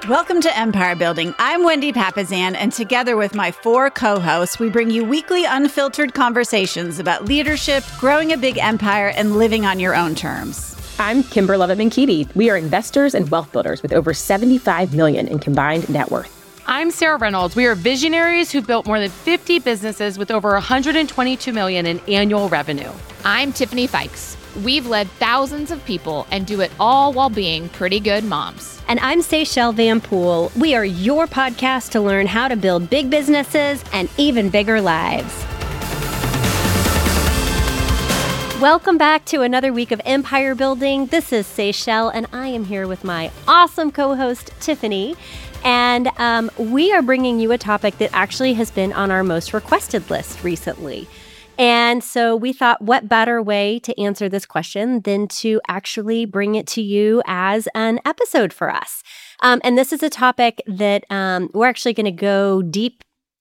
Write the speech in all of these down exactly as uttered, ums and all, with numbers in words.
Welcome to Empire Building. I'm Wendy Papasan, and together with my four co-hosts, we bring you weekly unfiltered conversations about leadership, growing a big empire, and living on your own terms. I'm Kimber Levitt-McKeedy. We are investors and wealth builders with over seventy-five million dollars in combined net worth. I'm Sarah Reynolds. We are visionaries who built more than fifty businesses with over one hundred twenty-two million dollars in annual revenue. I'm Tiffany Fikes. We've led thousands of people and do it all while being pretty good moms. And I'm Seychelle Van Poole. We are your podcast to learn how to build big businesses and even bigger lives. Welcome back to another week of Empire Building. This is Seychelle, and I am here with my awesome co-host, Tiffany. And um, we are bringing you a topic that actually has been on our most requested list recently. And so we thought, what better way to answer this question than to actually bring it to you as an episode for us. Um, and this is a topic that um, we're actually going to go deep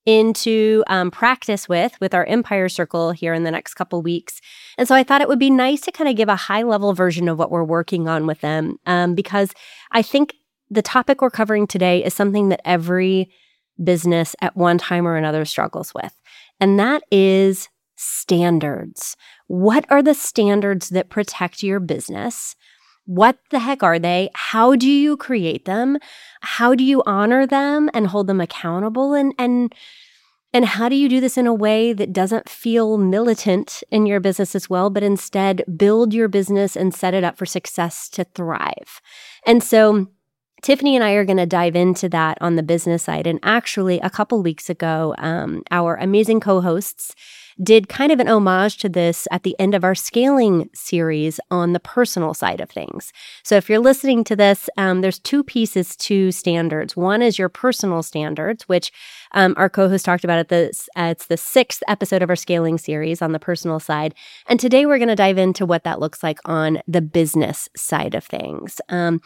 into um, practice with, with our Empire Circle here in the next couple weeks. And so I thought it would be nice to kind of give a high-level version of what we're working on with them, um, because I think the topic we're covering today is something that every business at one time or another struggles with. And that is standards. What are the standards that protect your business? What the heck are they? How do you create them? How do you honor them and hold them accountable? And and and how do you do this in a way that doesn't feel militant in your business as well, but instead build your business and set it up for success to thrive? And so Tiffany and I are going to dive into that on the business side. And actually, a couple weeks ago, um, our amazing co-hosts did kind of an homage to this at the end of our scaling series on the personal side of things. So if you're listening to this, um, there's two pieces to standards. One is your personal standards, which um, our co-host talked about at the, uh, it's the sixth episode of our scaling series on the personal side. And today we're going to dive into what that looks like on the business side of things. Um,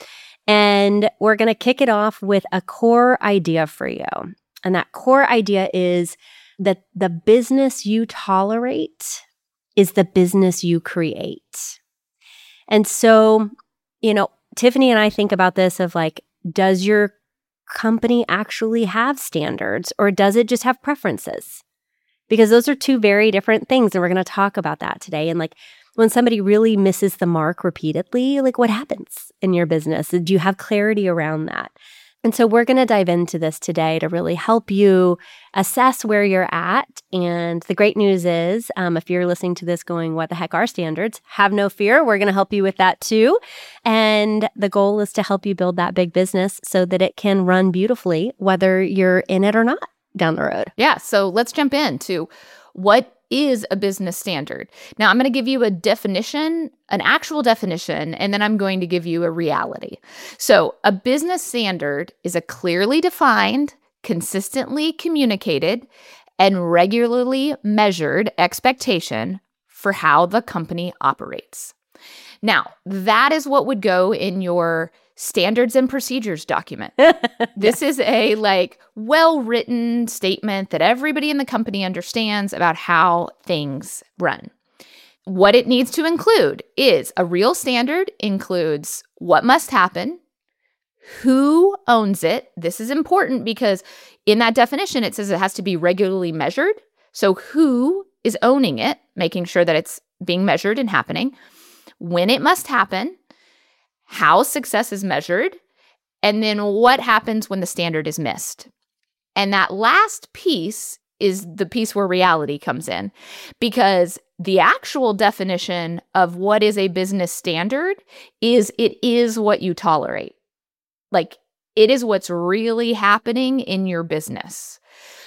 and we're going to kick it off with a core idea for you. And that core idea is that the business you tolerate is the business you create. And so, you know, Tiffany and I think about this of like, does your company actually have standards or does it just have preferences? Because those are two very different things. And we're going to talk about that today. And like, when somebody really misses the mark repeatedly, like what happens in your business? Do you have clarity around that? And so we're going to dive into this today to really help you assess where you're at. And the great news is, um, if you're listening to this going, what the heck are standards? Have no fear. We're going to help you with that too. And the goal is to help you build that big business so that it can run beautifully, whether you're in it or not down the road. Yeah. So let's jump into what is a business standard. Now, I'm going to give you a definition, an actual definition, and then I'm going to give you a reality. So a business standard is a clearly defined, consistently communicated, and regularly measured expectation for how the company operates. Now, that is what would go in your standards and procedures document. This is a like well-written statement that everybody in the company understands about how things run. What it needs to include is a real standard includes what must happen, who owns it. This is important because in that definition, it says it has to be regularly measured. So who is owning it, making sure that it's being measured and happening, when it must happen, how success is measured, and then what happens when the standard is missed. And that last piece is the piece where reality comes in, because the actual definition of what is a business standard is it is what you tolerate. Like, it is what's really happening in your business.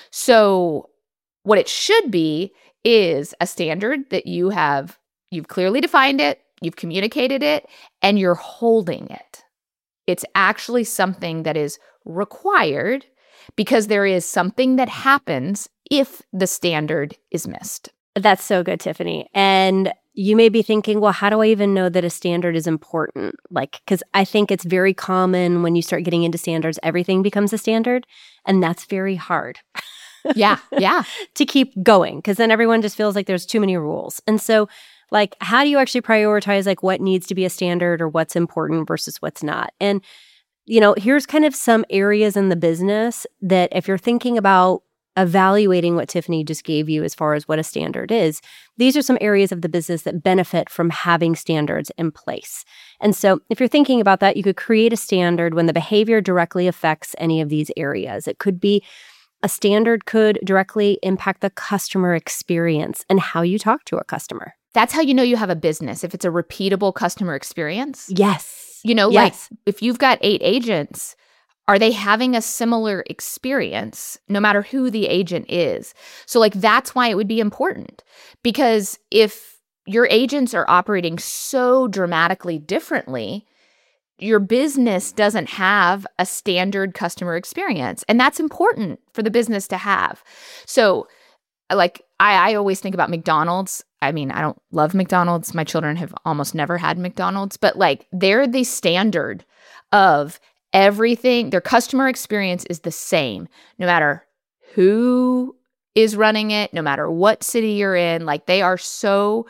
So what it should be is a standard that you have, you've clearly defined it, you've communicated it, and you're holding it. It's actually something that is required because there is something that happens if the standard is missed. That's so good, Tiffany. And you may be thinking, well, how do I even know that a standard is important? Like, because I think it's very common when you start getting into standards, everything becomes a standard, and that's very hard. Yeah, yeah. to keep going, because then everyone just feels like there's too many rules. And so like, how do you actually prioritize like what needs to be a standard or what's important versus what's not? And you know, here's kind of some areas in the business that if you're thinking about evaluating what Tiffany just gave you as far as what a standard is, these are some areas of the business that benefit from having standards in place. And so if you're thinking about that, you could create a standard when the behavior directly affects any of these areas. It could be a standard could directly impact the customer experience and how you talk to a customer. That's how you know you have a business, if it's a repeatable customer experience. Yes. You know, yes. like if you've got eight agents, are they having a similar experience no matter who the agent is? So like that's why it would be important, because if your agents are operating so dramatically differently, your business doesn't have a standard customer experience. And that's important for the business to have. So like I, I always think about McDonald's. I mean, I don't love McDonald's. My children have almost never had McDonald's, but like they're the standard of everything. Their customer experience is the same, no matter who is running it, no matter what city you're in. Like they are so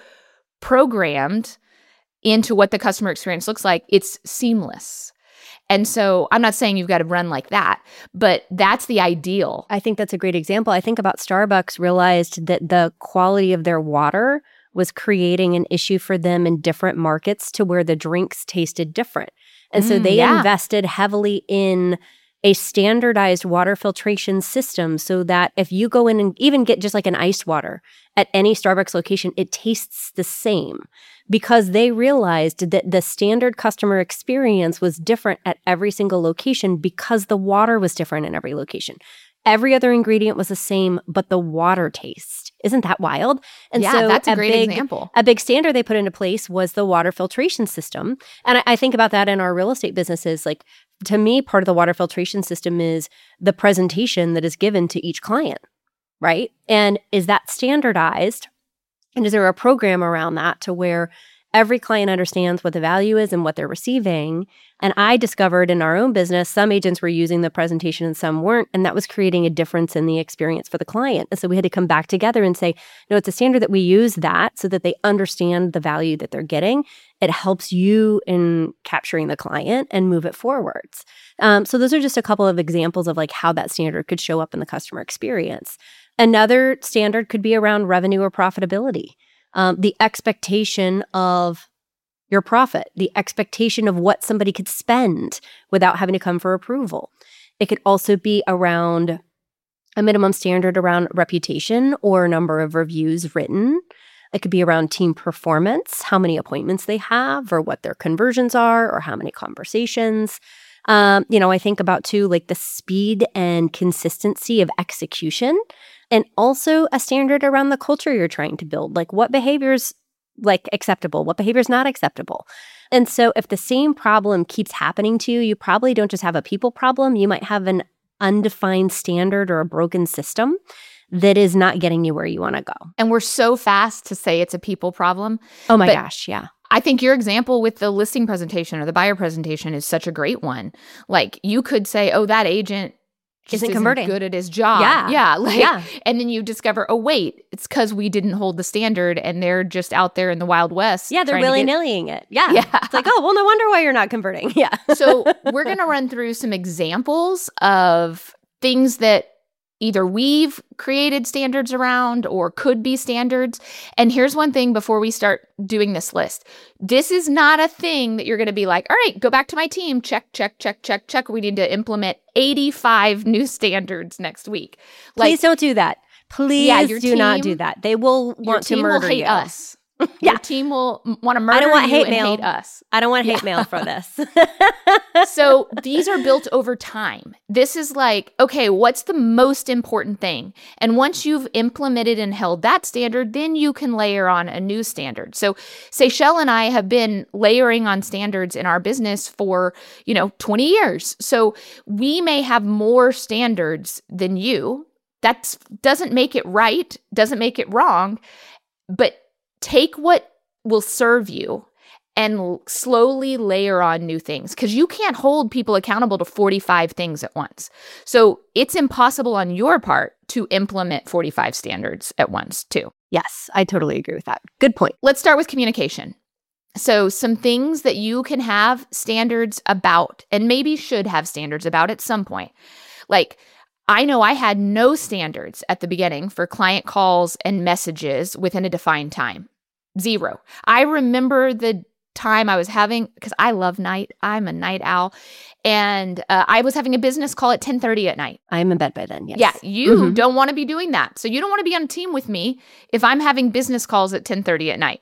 programmed into what the customer experience looks like. It's seamless. And so I'm not saying you've got to run like that, but that's the ideal. I think that's a great example. I think about Starbucks realized that the quality of their water was creating an issue for them in different markets to where the drinks tasted different. And so Mm, they yeah. invested heavily in a standardized water filtration system so that if you go in and even get just like an iced water at any Starbucks location, it tastes the same because they realized that the standard customer experience was different at every single location because the water was different in every location. Every other ingredient was the same, but the water taste. Isn't that wild? And Yeah, so that's a great big, example. A big standard they put into place was the water filtration system. And I, I think about that in our real estate businesses. Like, to me, part of the water filtration system is the presentation that is given to each client, right? And is that standardized? And is there a program around that to where every client understands what the value is and what they're receiving? And I discovered in our own business, some agents were using the presentation and some weren't, and that was creating a difference in the experience for the client. And so we had to come back together and say, no, it's a standard that we use that so that they understand the value that they're getting. It helps you in capturing the client and move it forwards. Um, so those are just a couple of examples of like how that standard could show up in the customer experience. Another standard could be around revenue or profitability. Um, the expectation of your profit, the expectation of what somebody could spend without having to come for approval. It could also be around a minimum standard around reputation or number of reviews written. It could be around team performance, how many appointments they have or what their conversions are or how many conversations. Um, you know, I think about too, like the speed and consistency of execution. And also a standard around the culture you're trying to build, like what behavior's like acceptable, what behavior's not acceptable. And so if the same problem keeps happening to you, you probably don't just have a people problem, you might have an undefined standard or a broken system that is not getting you where you want to go. And we're so fast to say it's a people problem. Oh my But gosh, yeah. I think your example with the listing presentation or the buyer presentation is such a great one. Like you could say, oh, that agent just Isn't converting. good at his job. Yeah. Yeah. Like, Yeah. And then you discover, oh, wait, it's because we didn't hold the standard and they're just out there in the Wild West. Yeah, they're trying to get- willy-nillying it. Yeah. Yeah. It's like, oh, well, no wonder why you're not converting. Yeah. So we're going to run through some examples of things that either we've created standards around or could be standards. And here's one thing before we start doing this list. This is not a thing that you're going to be like, all right, go back to my team. Check, check, check, check, check. We need to implement eighty-five new standards next week. Like, Please don't do that. Please Yeah, your do not team- do that. They will your want to team murder will hate you. us. Yeah. Your team will want to murder I don't want you hate and mail. hate us. I don't want hate mail for this. So these are built over time. This is like, okay, what's the most important thing? And once you've implemented and held that standard, then you can layer on a new standard. So Seychelle and I have been layering on standards in our business for, you know, twenty years. So we may have more standards than you. That doesn't make it right, doesn't make it wrong, but take what will serve you and l- slowly layer on new things, because you can't hold people accountable to forty-five things at once. So it's impossible on your part to implement forty-five standards at once too. Yes, I totally agree with that. Good point. Let's start with communication. So some things that you can have standards about, and maybe should have standards about at some point. Like, I know I had no standards at the beginning for client calls and messages within a defined time. Zero. I remember the time I was having, because I love night. I'm a night owl. And uh, I was having a business call at ten thirty at night. I'm in bed by then, yes. Yeah, you Mhm. don't want to be doing that. So you don't want to be on a team with me if I'm having business calls at ten thirty at night.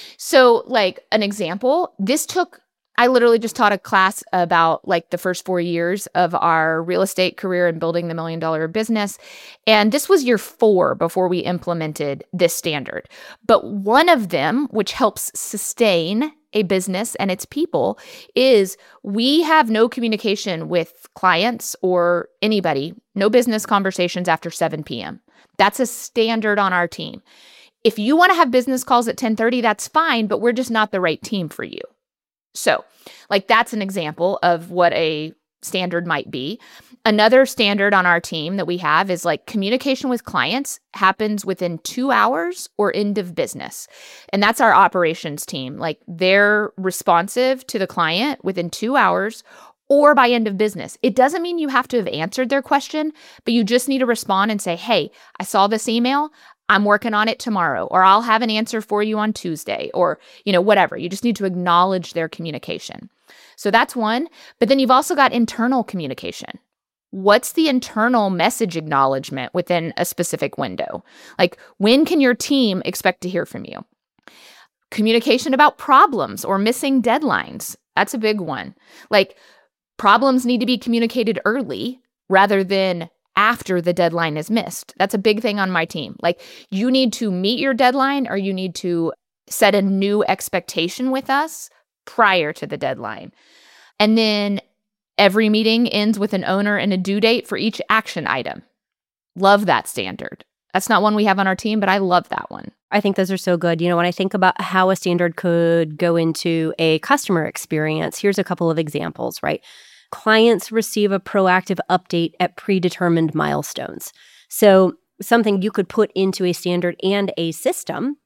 So like an example, this took, I literally just taught a class about like the first four years of our real estate career and building the million dollar business. And this was year four before we implemented this standard. But one of them, which helps sustain a business and its people, is we have no communication with clients or anybody, no business conversations after seven p.m. That's a standard on our team. If you want to have business calls at ten thirty, that's fine, but we're just not the right team for you. So, like, that's an example of what a standard might be. Another standard on our team that we have is like communication with clients happens within two hours or end of business. And that's our operations team. Like, they're responsive to the client within two hours or by end of business. It doesn't mean you have to have answered their question, but you just need to respond and say, hey, I saw this email. I'm working on it tomorrow, or I'll have an answer for you on Tuesday, or, you know, whatever. You just need to acknowledge their communication. So that's one. But then you've also got internal communication. What's the internal message acknowledgement within a specific window? Like, when can your team expect to hear from you? Communication about problems or missing deadlines. That's a big one. Like, problems need to be communicated early rather than after the deadline is missed. That's a big thing on my team. Like, you need to meet your deadline, or you need to set a new expectation with us prior to the deadline. And then every meeting ends with an owner and a due date for each action item. Love that standard. That's not one we have on our team, but I love that one. I think those are so good. You know, when I think about how a standard could go into a customer experience, here's a couple of examples, right? Clients receive a proactive update at predetermined milestones. So something you could put into a standard and a system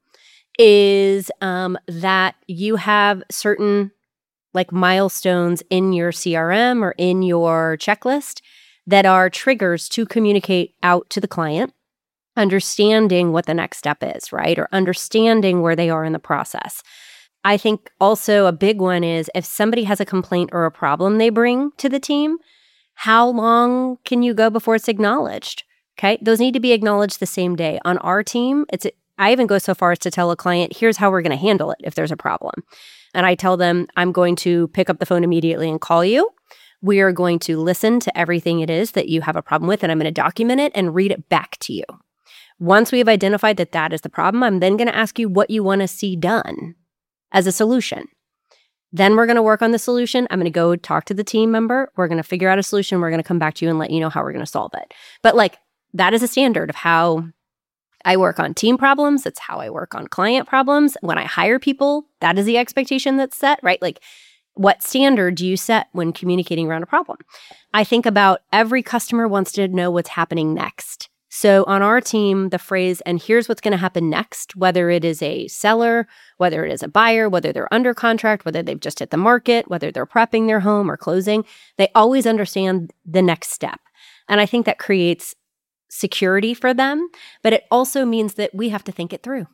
is um, that you have certain like milestones in your C R M or in your checklist that are triggers to communicate out to the client, understanding what the next step is, right? Or understanding where they are in the process. I think also a big one is if somebody has a complaint or a problem they bring to the team, how long can you go before it's acknowledged? Okay, those need to be acknowledged the same day. On our team, it's I even go so far as to tell a client, here's how we're going to handle it if there's a problem. And I tell them, I'm going to pick up the phone immediately and call you. We are going to listen to everything it is that you have a problem with, and I'm going to document it and read it back to you. Once we have identified that that is the problem, I'm then going to ask you what you want to see done as a solution. Then we're going to work on the solution. I'm going to go talk to the team member. We're going to figure out a solution. We're going to come back to you and let you know how we're going to solve it. But like, that is a standard of how I work on team problems. It's how I work on client problems. When I hire people, that is the expectation that's set, right? Like, what standard do you set when communicating around a problem? I think about every customer wants to know what's happening next. So on our team, the phrase, and here's what's going to happen next, whether it is a seller, whether it is a buyer, whether they're under contract, whether they've just hit the market, whether they're prepping their home or closing, they always understand the next step. And I think that creates security for them, but it also means that we have to think it through.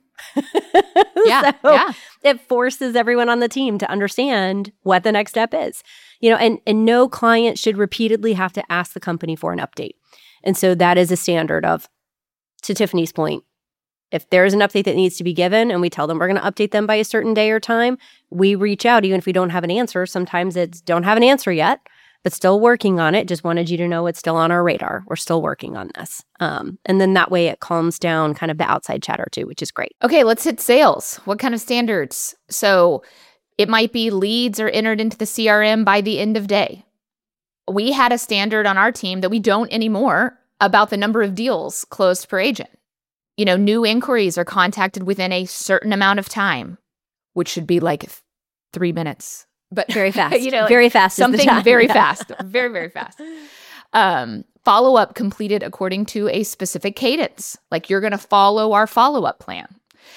Yeah, so yeah. It forces everyone on the team to understand what the next step is. You know, and, and no client should repeatedly have to ask the company for an update. And so that is a standard of, to Tiffany's point, if there is an update that needs to be given and we tell them we're going to update them by a certain day or time, we reach out even if we don't have an answer. Sometimes it's don't have an answer yet, but still working on it. Just wanted you to know it's still on our radar. We're still working on this. Um, and then that way it calms down kind of the outside chatter too, which is great. Okay, let's hit sales. What kind of standards? So it might be leads are entered into the C R M by the end of day. We had a standard on our team that we don't anymore about the number of deals closed per agent. You know, new inquiries are contacted within a certain amount of time, which should be like th- three minutes. But Very fast. you know, like very fast. something is the time. very Yeah. fast, very, very fast. Um, follow-up completed according to a specific cadence. Like, you're going to follow our follow-up plan.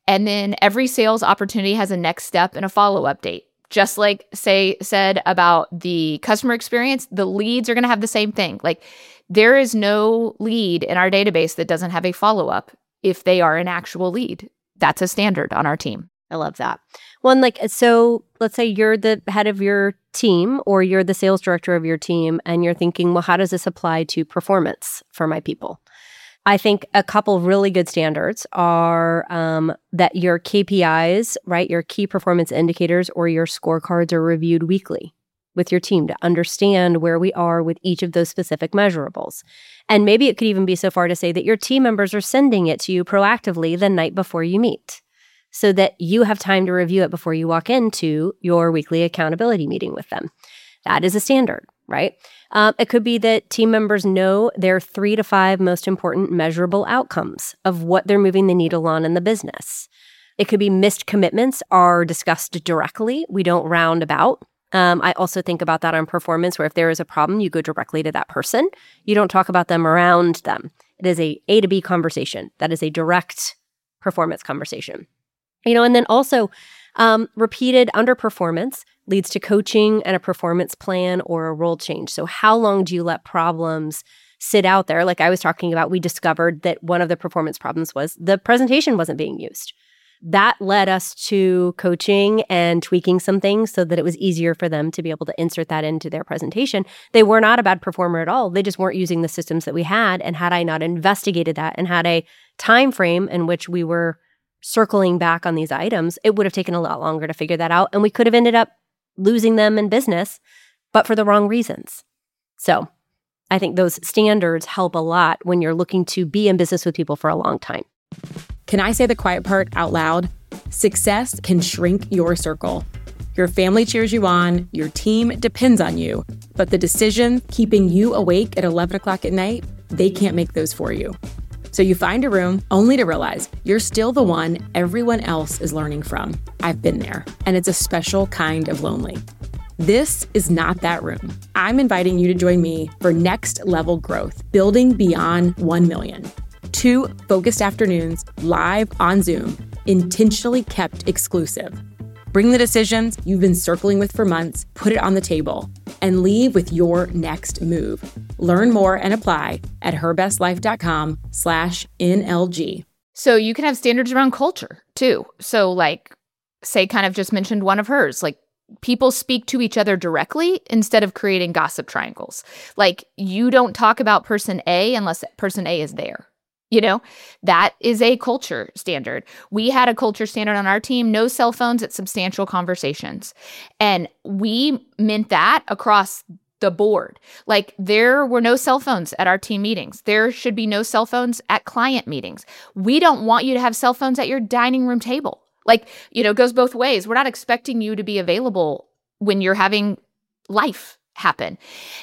And then every sales opportunity has a next step and a follow-up date. Just like say said about the customer experience, the leads are going to have the same thing. Like there is no lead in our database that doesn't have a follow-up if they are an actual lead. That's a standard on our team. I love that. Well, and like, so let's say you're the head of your team or you're the sales director of your team and you're thinking, well, how does this apply to performance for my people? I think a couple of really good standards are um, that your K P Is, right, your key performance indicators or your scorecards are reviewed weekly with your team to understand where we are with each of those specific measurables. And maybe it could even be so far to say that your team members are sending it to you proactively the night before you meet so that you have time to review it before you walk into your weekly accountability meeting with them. That is a standard, right? Um, it could be that team members know their three to five most important measurable outcomes of what they're moving the needle on in the business. It could be missed commitments are discussed directly. We don't round about. Um, I also think about that on performance, where if there is a problem, you go directly to that person. You don't talk about them around them. It is a A to B conversation. That is a direct performance conversation. You know, and then also um, repeated underperformance leads to coaching and a performance plan or a role change. So how long do you let problems sit out there? Like I was talking about, we discovered that one of the performance problems was the presentation wasn't being used. That led us to coaching and tweaking some things so that it was easier for them to be able to insert that into their presentation. They were not a bad performer at all. They just weren't using the systems that we had. And had I not investigated that and had a time frame in which we were circling back on these items, it would have taken a lot longer to figure that out. And we could have ended up losing them in business, but for the wrong reasons. So I think those standards help a lot when you're looking to be in business with people for a long time. Can I say the quiet part out loud? Success can shrink your circle. Your family cheers you on, your team depends on you, but the decision keeping you awake at eleven o'clock at night, they can't make those for you. So you find a room only to realize you're still the one everyone else is learning from. I've been there, and it's a special kind of lonely. This is not that room. I'm inviting you to join me for next level growth, building beyond one million. Two focused afternoons live on Zoom, intentionally kept exclusive. Bring the decisions you've been circling with for months, put it on the table, and leave with your next move. Learn more and apply at herbestlife.com slash NLG. So you can have standards around culture too. So like, say kind of just mentioned one of hers, like people speak to each other directly instead of creating gossip triangles. Like you don't talk about person A unless person A is there. You know, that is a culture standard. We had a culture standard on our team, no cell phones at substantial conversations. And we meant that across the board. Like there were no cell phones at our team meetings. There should be no cell phones at client meetings. We don't want you to have cell phones at your dining room table. Like, you know, it goes both ways. We're not expecting you to be available when you're having life happen.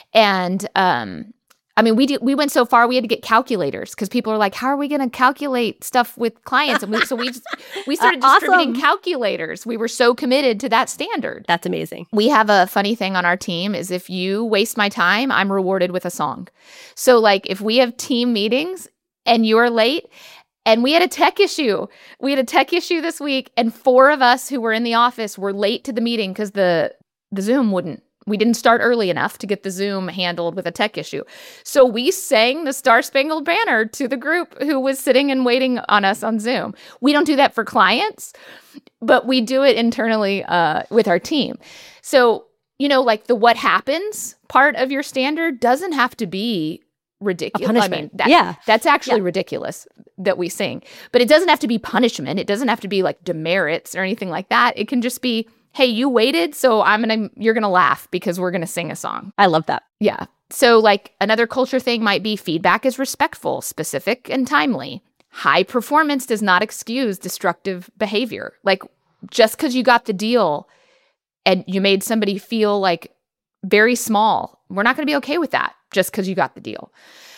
And, um, I mean, we did, we went so far, we had to get calculators because people are like, how are we going to calculate stuff with clients? And we, so we just, we started uh, distributing awesome. calculators. We were so committed to that standard. That's amazing. We have a funny thing on our team is if you waste my time, I'm rewarded with a song. So like if we have team meetings and you're late, and we had a tech issue. We had a tech issue this week, and four of us who were in the office were late to the meeting because the the Zoom wouldn't. We didn't start early enough to get the Zoom handled with a tech issue. So we sang the Star Spangled Banner to the group who was sitting and waiting on us on Zoom. We don't do that for clients, but we do it internally uh, with our team. So, you know, like the what happens part of your standard doesn't have to be ridiculous. A punishment. I mean, that, yeah. that's actually yeah. ridiculous that we sing. But it doesn't have to be punishment. It doesn't have to be like demerits or anything like that. It can just be, hey, you waited, so I'm gonna you're gonna laugh because we're gonna sing a song. I love that. Yeah. So like another culture thing might be feedback is respectful, specific, and timely. High performance does not excuse destructive behavior. Like just because you got the deal and you made somebody feel like very small, we're not gonna be okay with that just because you got the deal.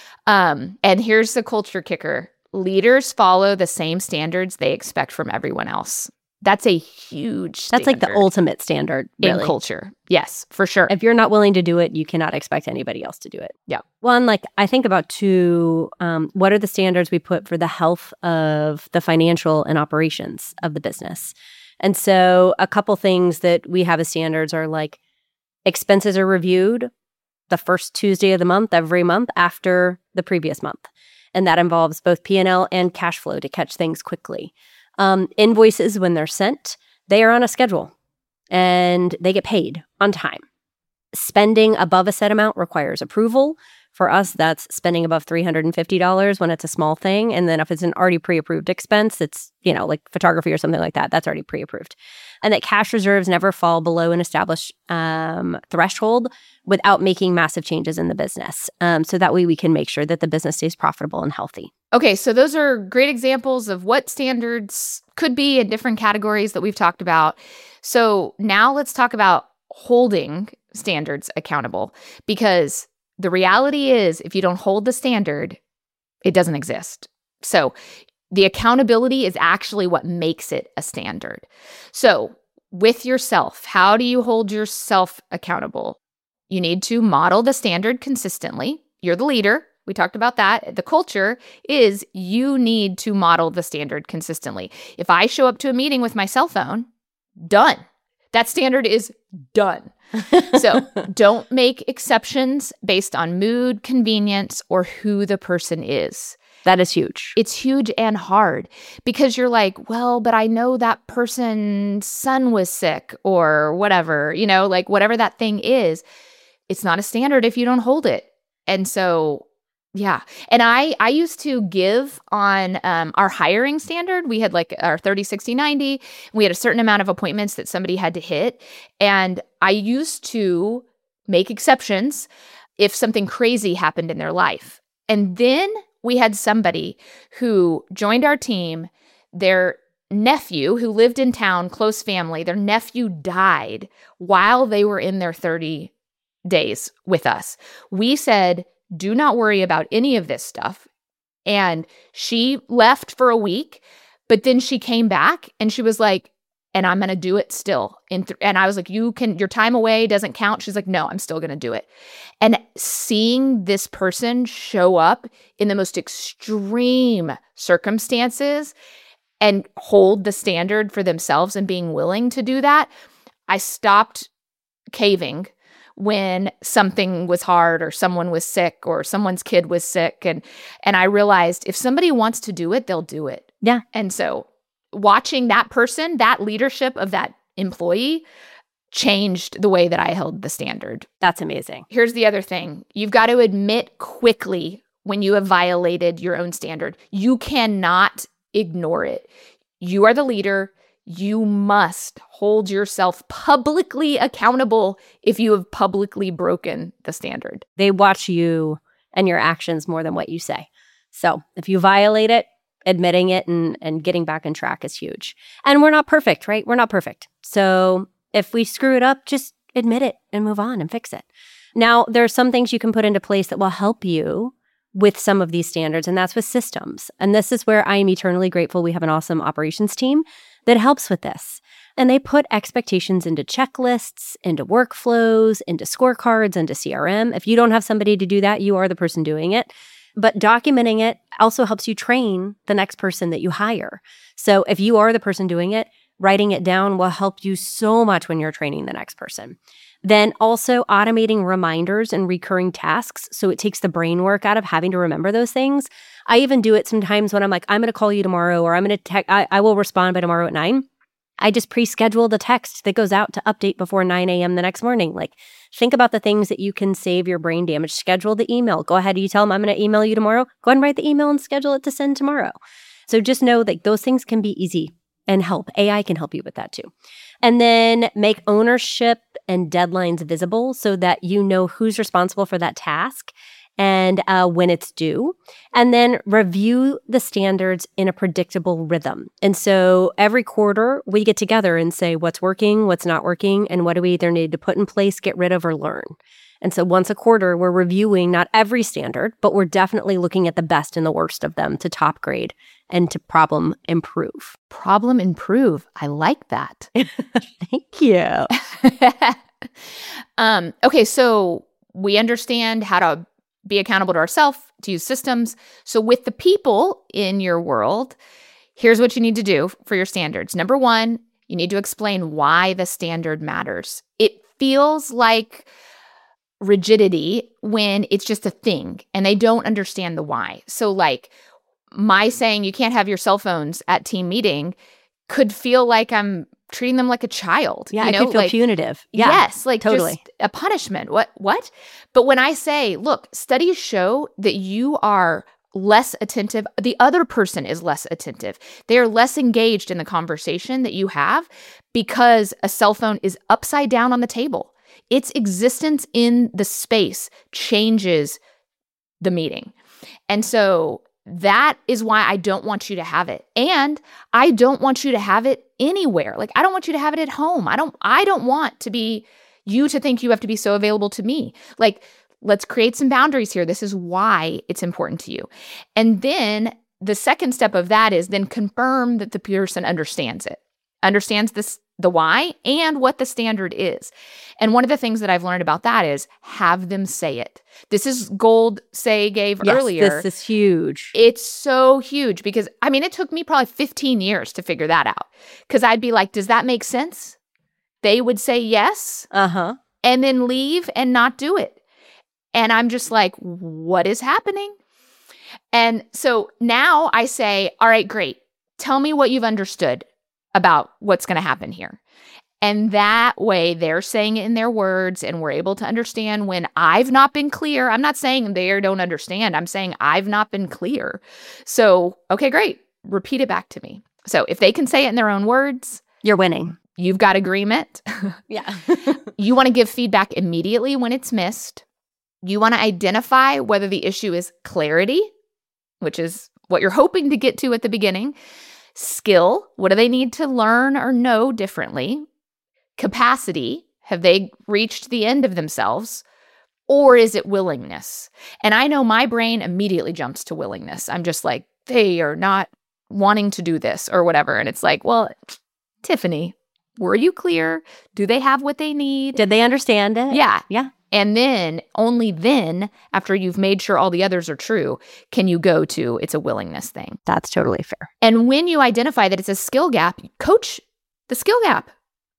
Um, and here's the culture kicker. Leaders follow the same standards they expect from everyone else. That's a huge That's like the standard ultimate standard, really. in culture. Yes, for sure. If you're not willing to do it, you cannot expect anybody else to do it. Yeah. One, like I think about two, um, what are the standards we put for the health of the financial and operations of the business? And so a couple things that we have as standards are like expenses are reviewed the first Tuesday of the month, every month after the previous month. And that involves both P and L and cash flow to catch things quickly. Um, invoices, when they're sent, they are on a schedule and they get paid on time. Spending above a set amount requires approval. For us, that's spending above three hundred fifty dollars when it's a small thing. And then if it's an already pre-approved expense, it's, you know, like photography or something like that, that's already pre-approved. And that cash reserves never fall below an established um, threshold without making massive changes in the business. Um, so that way we can make sure that the business stays profitable and healthy. Okay, so those are great examples of what standards could be in different categories that we've talked about. So now let's talk about holding standards accountable, because the reality is if you don't hold the standard, it doesn't exist. So the accountability is actually what makes it a standard. So with yourself, how do you hold yourself accountable? You need to model the standard consistently. You're the leader. We talked about that. The culture is you need to model the standard consistently. If I show up to a meeting with my cell phone, done. That standard is done. So don't make exceptions based on mood, convenience, or who the person is. That is huge. It's huge and hard because you're like, well, but I know that person's son was sick or whatever, you know, like whatever that thing is. It's not a standard if you don't hold it. And so yeah. And I I used to give on um, our hiring standard. We had like our thirty, sixty, ninety. We had a certain amount of appointments that somebody had to hit. And I used to make exceptions if something crazy happened in their life. And then we had somebody who joined our team. Their nephew, who lived in town, close family, their nephew died while they were in their thirty days with us. We said, do not worry about any of this stuff. And she left for a week, but then she came back and she was like, and I'm going to do it still. In th- and I was like, you can, your time away doesn't count. She's like, no, I'm still going to do it. And seeing this person show up in the most extreme circumstances and hold the standard for themselves and being willing to do that, I stopped caving when something was hard or someone was sick or someone's kid was sick. And and I realized if somebody wants to do it, they'll do it. Yeah. And so watching that person, that leadership of that employee changed the way that I held the standard. That's amazing. Here's the other thing. You've got to admit quickly when you have violated your own standard. You cannot ignore it. You are the leader. You must hold yourself publicly accountable if you have publicly broken the standard. They watch you and your actions more than what you say. So if you violate it, admitting it and, and getting back on track is huge. And we're not perfect, right? We're not perfect. So if we screw it up, just admit it and move on and fix it. Now, there are some things you can put into place that will help you with some of these standards, and that's with systems. And this is where I am eternally grateful we have an awesome operations team that helps with this. And they put expectations into checklists, into workflows, into scorecards, into C R M. If you don't have somebody to do that, you are the person doing it. But documenting it also helps you train the next person that you hire. So if you are the person doing it, writing it down will help you so much when you're training the next person. Then also automating reminders and recurring tasks so it takes the brain work out of having to remember those things. I even do it sometimes when I'm like, I'm going to call you tomorrow, or I'm going to text, I, I will respond by tomorrow at nine. I just pre-schedule the text that goes out to update before nine a.m. the next morning. Like, think about the things that you can save your brain damage. Schedule the email. Go ahead. You tell them I'm going to email you tomorrow. Go ahead and write the email and schedule it to send tomorrow. So just know that those things can be easy and help. A I can help you with that too. And then make ownership and deadlines visible so that you know who's responsible for that task and uh, when it's due. And then review the standards in a predictable rhythm. And so every quarter, we get together and say what's working, what's not working, and what do we either need to put in place, get rid of, or learn. And so once a quarter, we're reviewing not every standard, but we're definitely looking at the best and the worst of them to top grade and to problem improve. Problem improve. I like that. Thank you. um, okay, so we understand how to be accountable to ourselves, to use systems. So with the people in your world, here's what you need to do for your standards. Number one, you need to explain why the standard matters. It feels like rigidity when it's just a thing and they don't understand the why. So like my saying you can't have your cell phones at team meeting could feel like I'm treating them like a child. Yeah, you it know? could feel like, punitive. Yeah, yes, like totally. Just a punishment. What? What? But when I say, look, studies show that you are less attentive, the other person is less attentive. They are less engaged in the conversation that you have because a cell phone is upside down on the table. Its existence in the space changes the meeting. And so that is why I don't want you to have it. And I don't want you to have it anywhere. Like I don't want you to have it at home. I don't I don't want to be you to think you have to be so available to me. Like let's create some boundaries here. This is why it's important to you. And then the second step of that is then confirm that the person understands it, understands this, the why and what the standard is. And one of the things that I've learned about that is have them say it. This is gold Say gave yes, earlier. This is huge. It's so huge because, I mean, it took me probably fifteen years to figure that out because I'd be like, does that make sense? They would say yes Uh-huh. and then leave and not do it. And I'm just like, what is happening? And so now I say, all right, great. Tell me what you've understood about what's going to happen here. And that way they're saying it in their words and we're able to understand when I've not been clear. I'm not saying they don't understand. I'm saying I've not been clear. So, okay, great. Repeat it back to me. So if they can say it in their own words, you're winning. You've got agreement. Yeah. You want to give feedback immediately when it's missed. You want to identify whether the issue is clarity, which is what you're hoping to get to at the beginning. Skill, what do they need to learn or know differently? Capacity, have they reached the end of themselves? Or is it willingness? And I know my brain immediately jumps to willingness. I'm just like, they are not wanting to do this or whatever. And it's like, well, Tiffany, were you clear? Do they have what they need? Did they understand it? Yeah. Yeah. And then, only then, after you've made sure all the others are true, can you go to it's a willingness thing. That's totally fair. And when you identify that it's a skill gap, coach the skill gap.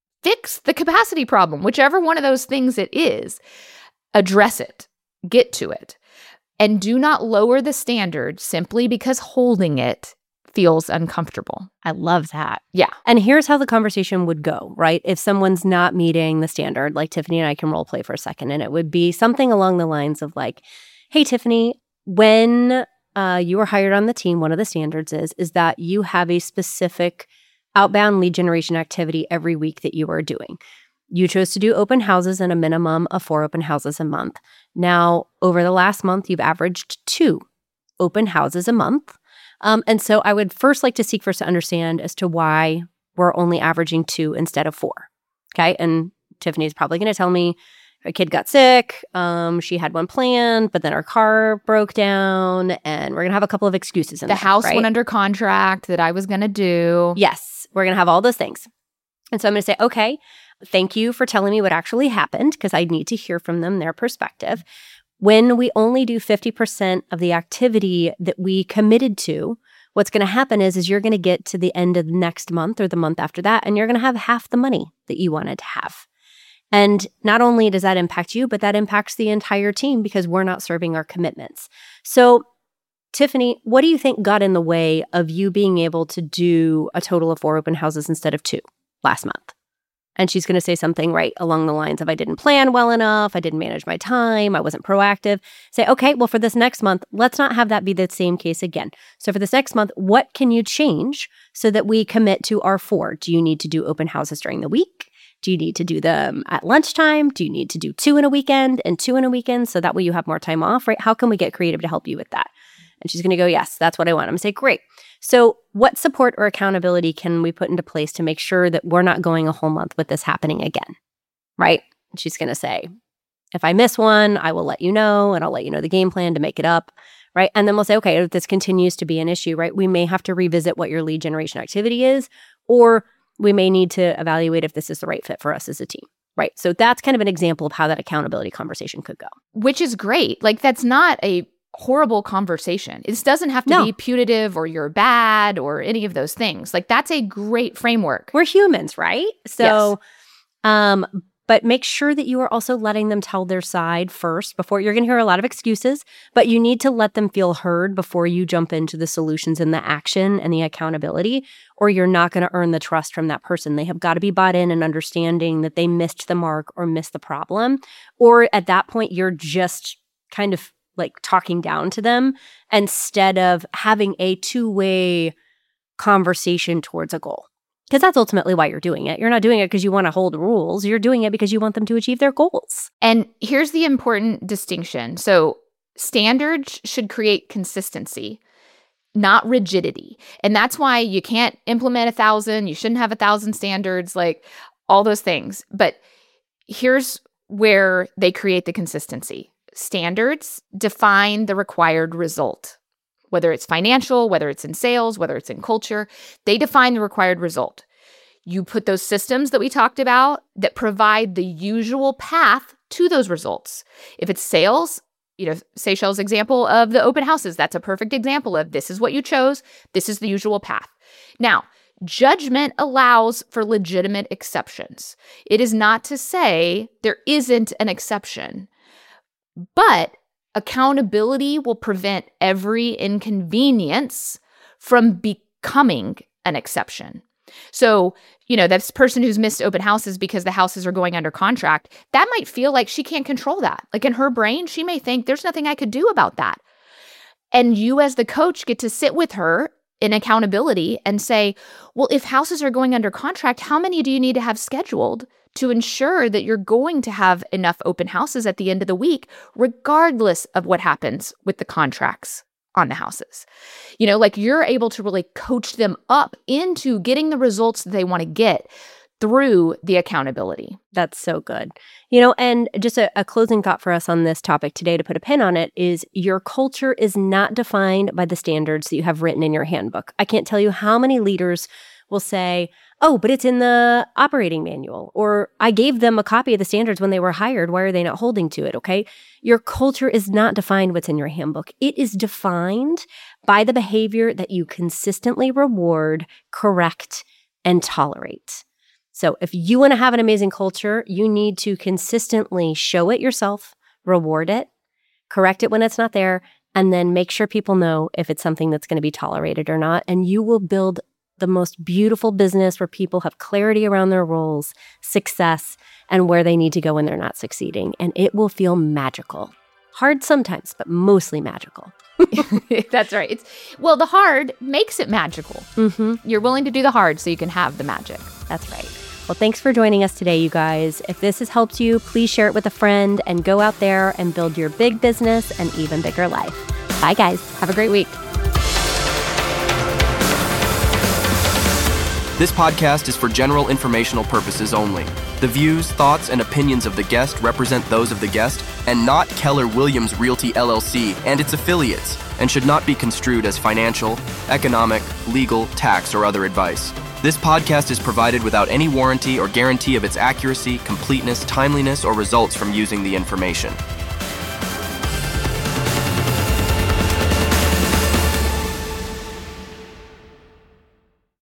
Fix the capacity problem, whichever one of those things it is. Address it. Get to it. And do not lower the standard simply because holding it feels uncomfortable. I love that. Yeah. And here's how the conversation would go, right? If someone's not meeting the standard, like Tiffany and I can role play for a second, and it would be something along the lines of like, hey, Tiffany, when uh, you were hired on the team, one of the standards is, is that you have a specific outbound lead generation activity every week that you are doing. You chose to do open houses and a minimum of four open houses a month. Now, over the last month, you've averaged two open houses a month. Um, and so I would first like to seek first to understand as to why we're only averaging two instead of four. Okay. And Tiffany's probably going to tell me a kid got sick. Um, she had one planned, but then our car broke down and we're going to have a couple of excuses in The there, house right? went under contract that I was going to do. Yes. We're going to have all those things. And so I'm going to say, okay, thank you for telling me what actually happened because I need to hear from them, their perspective. When we only do fifty percent of the activity that we committed to, what's going to happen is, is you're going to get to the end of the next month or the month after that, and you're going to have half the money that you wanted to have. And not only does that impact you, but that impacts the entire team because we're not serving our commitments. So, Tiffany, what do you think got in the way of you being able to do a total of four open houses instead of two last month? And she's going to say something right along the lines of, I didn't plan well enough, I didn't manage my time, I wasn't proactive. Say, okay, well, for this next month, let's not have that be the same case again. So for this next month, what can you change so that we commit to our four? Do you need to do open houses during the week? Do you need to do them at lunchtime? Do you need to do two in a weekend and two in a weekend so that way you have more time off, right? How can we get creative to help you with that? And she's going to go, yes, that's what I want. I'm going to say, great. So what support or accountability can we put into place to make sure that we're not going a whole month with this happening again, right? And she's going to say, If I miss one, I will let you know, and I'll let you know the game plan to make it up, right? And then we'll say, okay, if this continues to be an issue, right, we may have to revisit what your lead generation activity is, or we may need to evaluate if this is the right fit for us as a team, right? So that's kind of an example of how that accountability conversation could go. Which is great. Like, that's not a horrible conversation. This doesn't have to No. be punitive or you're bad or any of those things. Like, that's a great framework. We're humans, right? So, um, but make sure that you are also letting them tell their side first before you're going to hear a lot of excuses, but you need to let them feel heard before you jump into the solutions and the action and the accountability, or you're not going to earn the trust from that person. They have got to be bought in and understanding that they missed the mark or missed the problem, or at that point, you're just kind of like talking down to them instead of having a two-way conversation towards a goal. Because that's ultimately why you're doing it. You're not doing it because you want to hold rules. You're doing it because you want them to achieve their goals. And here's the important distinction. So standards should create consistency, not rigidity. And that's why you can't implement a thousand. You shouldn't have a thousand standards, like all those things. But here's where they create the consistency. Standards define the required result. Whether it's financial, whether it's in sales, whether it's in culture, they define the required result. You put those systems that we talked about that provide the usual path to those results. If it's sales, you know, Seychelles' example of the open houses, that's a perfect example of this is what you chose, this is the usual path. Now, judgment allows for legitimate exceptions. It is not to say there isn't an exception, but accountability will prevent every inconvenience from becoming an exception. So, you know, this person who's missed open houses because the houses are going under contract, that might feel like she can't control that. Like in her brain, she may think there's nothing I could do about that. And you as the coach get to sit with her in accountability and say, well, if houses are going under contract, how many do you need to have scheduled to ensure that you're going to have enough open houses at the end of the week, regardless of what happens with the contracts on the houses? You know, like you're able to really coach them up into getting the results that they want to get through the accountability. That's so good. You know, and just a, a closing thought for us on this topic today to put a pin on it is your culture is not defined by the standards that you have written in your handbook. I can't tell you how many leaders will say, oh, but it's in the operating manual, or I gave them a copy of the standards when they were hired. Why are they not holding to it? Okay. Your culture is not defined what's in your handbook. It is defined by the behavior that you consistently reward, correct, and tolerate. So if you want to have an amazing culture, you need to consistently show it yourself, reward it, correct it when it's not there, and then make sure people know if it's something that's going to be tolerated or not. And you will build the most beautiful business where people have clarity around their roles, success, and where they need to go when they're not succeeding. And it will feel magical. Hard sometimes, but mostly magical. That's right. It's well, the hard makes it magical. Mm-hmm. You're willing to do the hard so you can have the magic. That's right. Well, thanks for joining us today, you guys. If this has helped you, please share it with a friend and go out there and build your big business and even bigger life. Bye, guys. Have a great week. This podcast is for general informational purposes only. The views, thoughts, and opinions of the guest represent those of the guest and not Keller Williams Realty L L C and its affiliates, and should not be construed as financial, economic, legal, tax, or other advice. This podcast is provided without any warranty or guarantee of its accuracy, completeness, timeliness, or results from using the information.